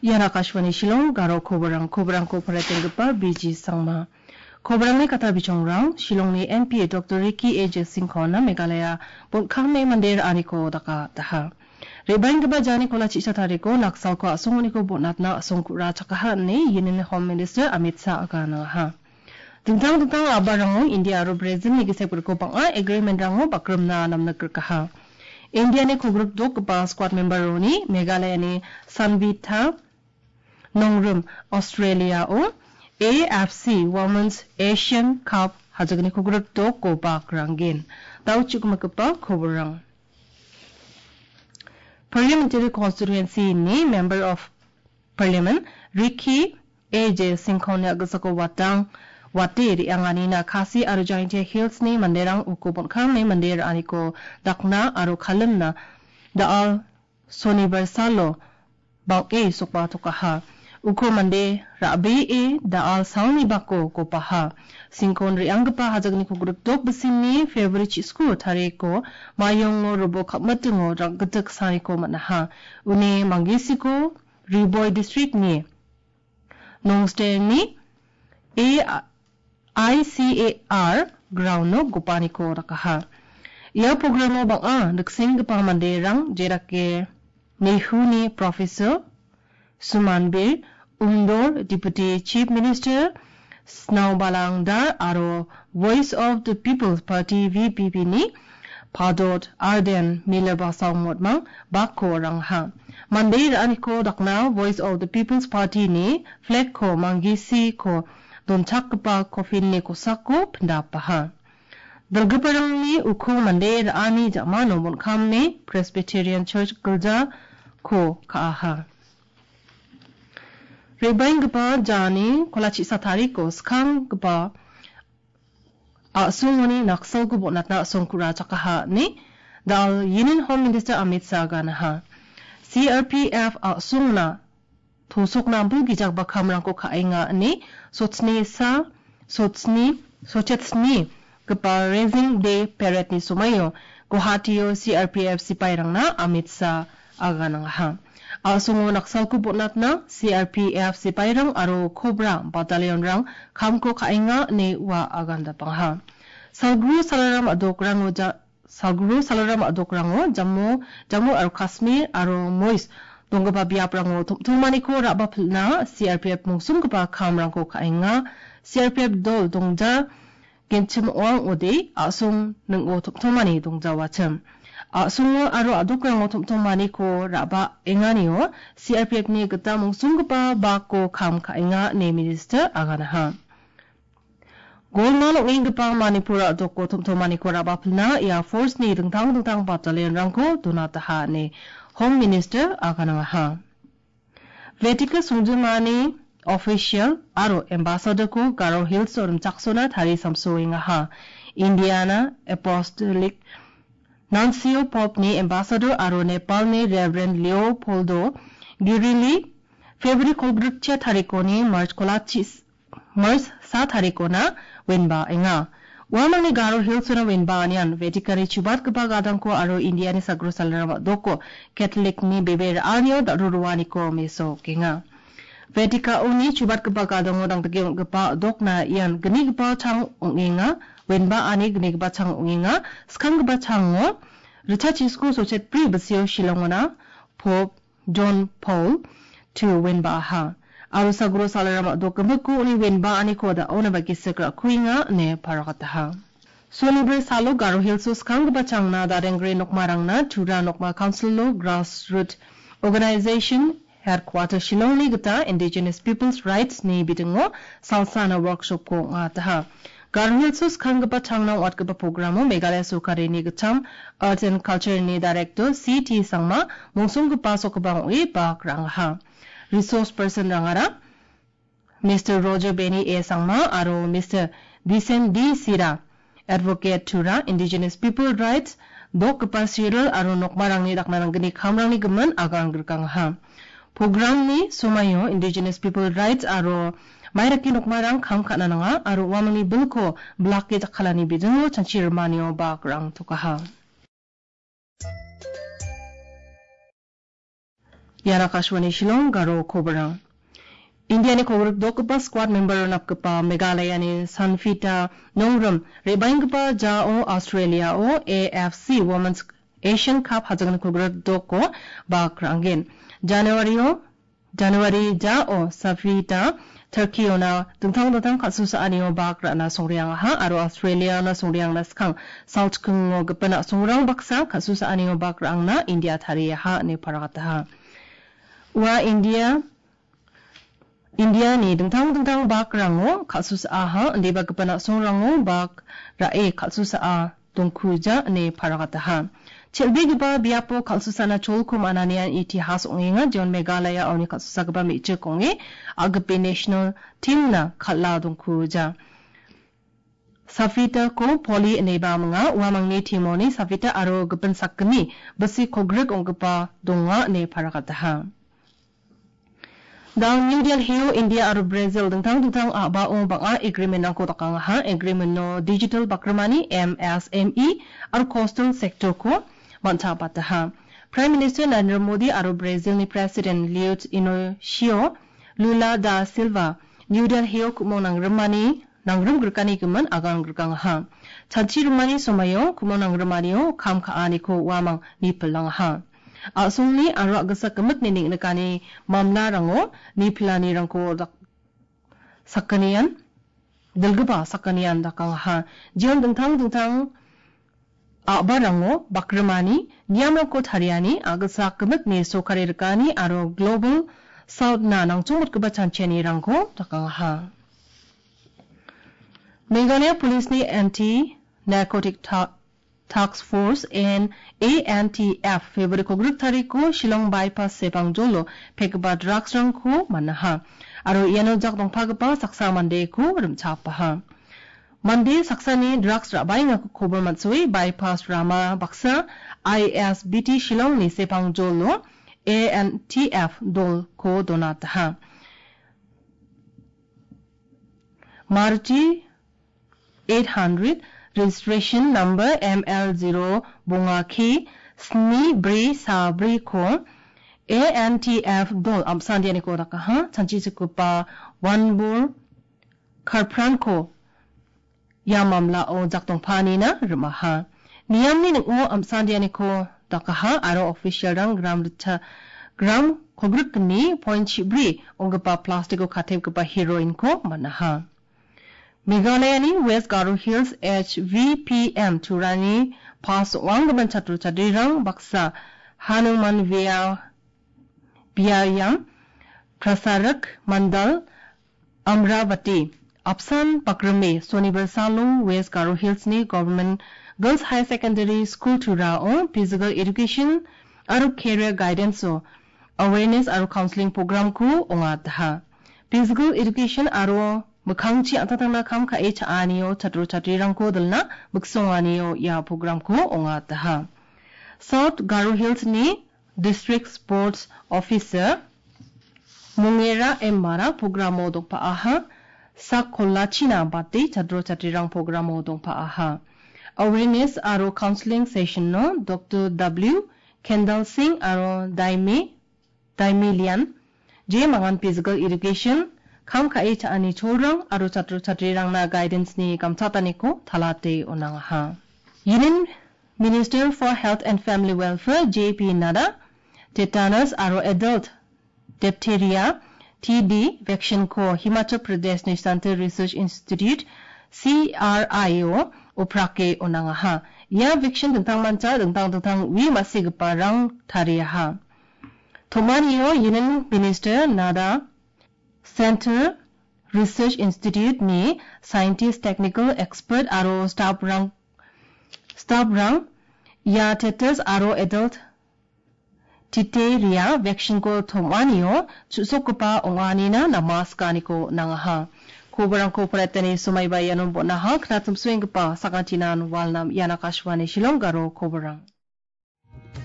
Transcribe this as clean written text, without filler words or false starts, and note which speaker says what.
Speaker 1: Yan Akashwani Shillong Garo Koborang ko Paratengupa BG Sangma. Koborang ni kata bichong rang Shillong ni MPA Dr. Ricky A.J. Sinkhona Meghalaya Bunkhang ni Mandir Aniko Daka Taha. Rebain gaba jani kola chicha tariko naksal ko asunguni ko bonatna asungku ra chakaha ni Union Home Minister Amit Shah agana ha. Tentang abarang India ro Brazil ni gisek ko panga agreement rango bakram na namna kerkaha. India ne ko group dok ba squad member roni Meghalaya ni Sanvitha Nongrum Australia o AFC Women's Asian Cup hajagni ko group dok ko bakrangin. Tau chukmakapa khoborang. Parliamentary constituency ni Member of Parliament Ricky A.J. Sinkhona Gasako Watang Watiri Anganina Kasi Arujainte Hills ni Manderang Ukubon Kang ni Mander Aniko Dakna Aru Kalemna Daal Soniversalo Bang E Sukpa Tukaha Uko Mande Rabi E Daal Sauni Bako Kopaha Sinkhon Riangpa Hajagni ko group dok besini February Chisku Tareko Mayong Robo Kapmatungo Ragatak Saniko Manaha Une Mangisiko Riboy District ni Nongste ni ICAR ground no Gopaniko Rakaha Ia programo bang nagsing pa Manderang Jerake Nehuni Professor Sumanbir Undor Deputy Chief Minister Snaw Balangdar Aro Voice of the People's Party VPP ni Padot Arden Miller Basang Motmang Bako Rangha Mandir Aniko Dakna Voice of the People's Party ni Flag ko Mangisi ko Donchakpa Kofin ni Kosako Pendapaha Dalgaparang ni Uko Mandir Ani Jamano Bonkam ni Presbyterian Church Gilja ko Kaaha Rebain gapa jani kolachi satari ko skang gapa asungoni naksal ko bonatna asungkura chakaha ni dal Union Home Minister Amit Shah ganaha CRPF asungna thusuk na bugi jakba khamrang ko khainga ni sochni gapa Raising Day Parade ni sumayo Guwahatiyo CRPF sipairang na Amit Shah agananga Asungo naksal ko bonatna CRPF sipairang aro Cobra Battalion rang kamko kainga ni wa aganda pangha. Salguru salaram adokrango Jammu aro Kashmir aro Mois donggaba biaprango tumani ko raba pilna CRPF mungsung gaba kamrang ko kainga CRPF dol dongja genchim oang ode asung nungo tumani dongja wacham. Sungo aro adokrango tumtumani ko raba enganiyo CRPF ni gata mungsungpa bako kam kainga ni minister aganaha. Golman ngingpa Manipura adoko tumtumani ko raba plna Air Force ni dengtang battalion rangko dunataha ni Home Minister aganaha. Vetika sungjumani official aro ambassador ko Garo Hills orum chaksona thari samsoingaha. Indiana Apostolic Nuncio Pope ni Ambassador aro Nepal ni Reverend Leopoldo Girili February Kolbrutcha Tariko ni March sa Tariko na Wenba Enga. Wamang ni Garo Hills na Wenba niyan Vetikari Chubat Kapagadang ko aro India ni Sagro Salarama Doko Catholic ni Beber Anyo Daruruwani ko Meso Kenga. Vetika uni Chubat Kapagadang mo dang tagiyong gapa dok na iyan gani gapa chang unginga Wenba ani gani gapa chang unginga skang gapa chang mo Richard Chisco Sochet Pri Basio Shilongona Pope John Paul to Wenba ha. Aro Sagro Salarama Dokamako uni Wenba ani koda ona bagisakra kuinga ne parakataha. Sonibre Salo Garo Hills skang gapa chang na darengre nokmarang na Tura Nokma Council lo Grassroots Organization Headquarter Shillong ni gata Indigenous People's Rights ni bitingo salsana workshop ko nga taha. Garo Hills kangapa changna watgapa programo Meghalaya Sukare ni gatam Arts and Culture ni Director CT Sangma mungsungpa sokabang ui bakrang ha. Resource person rangara Mr. Roger Benny A. Sangma aro Mr. Disen D. Sira Advocate Tura Indigenous People's Rights Dokapa Cyril aro nokmarang ni dakmarang gani khamrang ni gaman agang gerkang ha. Program ni sumayo Indigenous People's Rights aro Mairaki nokmarang kham khana nanga aro wamani bilko blake jakhalani bidengo chanchirmanio bakrang tukaha. Yana Kashwani Shillong Garo Kobarang. India ni kobruk dokpa squad member napkapa Meghalaya ni Sanfita Nongrum Rebangpa Jao Australia o AFC Women's Asian Cup hajagan kobruk doko bakrangin. January Jao Safita Turkey ona tungtang kasusa anio bakra na songyang ha aro Australia na songyang na skang South Kungo gapana songrang baksa kasusa anio bakra na India thari ha ne parakata ha. Wa India ni tungtang bakrango kasusa ha ande bagapana songrango bak rae kasusa a tungkuja ne parakata ha. Chelbi giba biapo kasusa na cholkum ananian itihas onginga John Meghalaya oni kasusa giba meche konge agape national team na khala tungkuja. Safita ko poli neba mga wamang ni timoni Safita aro gapan sakni basi kogrek ongapa donga ne parakata ha. Dang New Delhi India aro Brazil dengtang aba o banga agreement nang kotakang ha agreement no digital bakramani MSME aro coastal sector ko banta pataha. Prime Minister Narendra Modi aro Brazil ni President Lula Inacio Lula da Silva New Delhi ko mo nang ramani nang rum grkani kuman agang grkang ha. Chanchi rumani somayo kumo nang ramani o kam kaani ko wamang ni pelang ha. Asungni aro agasa kemet nining nekani mamla rango ni pilani rangko sakanian delgeba sakanian dakang ha jion dengtang abarango bakramani niamra ko thariani agasa kemet ni sokare rekani aro global south na nang chumut keba chancheni rangko dakang ha. Meghalaya police ni anti narcotic Task Force and ANTF February ko group thari ko Shillong bypass sepang jolo pekba drugs rang ko manaha aro yano jak dong phagpa saksa mande ko rumchapa ha mande saksa ni drugs ra bai nga ko khobor matsui bypass rama baksa ISBT Shillong ni sepang jolo ANTF dol ko donat ha Maruti 800 registration number ML0 bunga ki sni bri sa bri ko ANTF dol amsan diani ko raka ha chanchi sikupa one bur karpran ko yamamla o jaktong pani na rumaha niyam ni ngo amsan diani ko raka ha aro official rang gram kogruk ni point bri ongpa plastic ko khatep ko pa heroin ko manaha Meghalaya ni West Garo Hills HVPM Turani Pass Wanggaban Chatru Chadirang Baksa Hanuman Biayam Prasarak Mandal Amravati Apsan Pakrame Sonibar Salung West Garo Hills ni Government Girls High Secondary School Tura on Physical Education Aru Career Guidance o Awareness Aru Counseling Program ku ongatha Physical Education Aru Mukangchi atatangna kam ka HRNio chatru chatrirang ko dalna buksonganio ya program ko ongataha. South Garo Hills ni District Sports Officer Mungera Embara programo dong pa aha Sakola China bati chatru chatrirang programo dong pa aha. Awareness aro counseling session no Dr. W. Kendall Singh aro Daimilian J mangan physical education Kam ka echa ani chorang aro chatru chatrirang na guidance ni kamchatani ko thalate onang ha. Union Minister for Health and Family Welfare JP Nada tetanus aro adult diphtheria TB vaccine ko Himachal Pradesh ni Center Research Institute CRIO oprake onang ha. Ya vaccine dentang mancha dentang wi masig parang thariya ha. Thomaniyo Union Minister Nada Center Research Institute ni scientist technical expert aro staff rang ya tetanus aro adult diphtheria vaccine ko thomaniyo chusokupa ongani na namaskani ko nangaha kubarang ko pratani sumay bayanon bo na ha knatum swing pa sakantinan walnam Yana Kashwani Shillong Garo kubarang